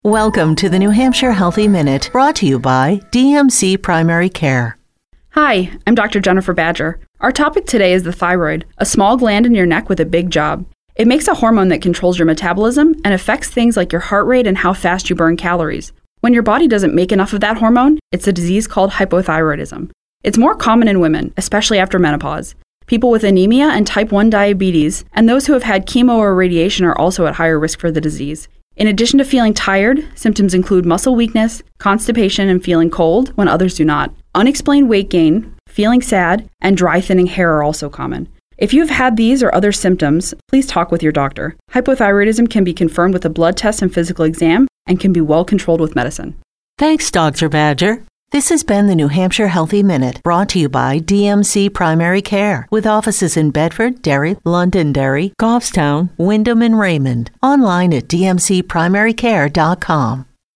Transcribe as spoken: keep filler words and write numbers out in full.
Welcome to the New Hampshire Healthy Minute, brought to you by D M C Primary Care. Hi, I'm Doctor Jennifer Badger. Our topic today is the thyroid, a small gland in your neck with a big job. It makes a hormone that controls your metabolism and affects things like your heart rate and how fast you burn calories. When your body doesn't make enough of that hormone, it's a disease called hypothyroidism. It's more common in women, especially after menopause. People with anemia and type one diabetes and those who have had chemo or radiation are also at higher risk for the disease. In addition to feeling tired, symptoms include muscle weakness, constipation, and feeling cold when others do not. Unexplained weight gain, feeling sad, and dry thinning hair are also common. If you've had these or other symptoms, please talk with your doctor. Hypothyroidism can be confirmed with a blood test and physical exam and can be well controlled with medicine. Thanks, Doctor Badger. This has been the New Hampshire Healthy Minute, brought to you by D M C Primary Care, with offices in Bedford, Derry, Londonderry, Goffstown, Wyndham, and Raymond. Online at d m c primary care dot com.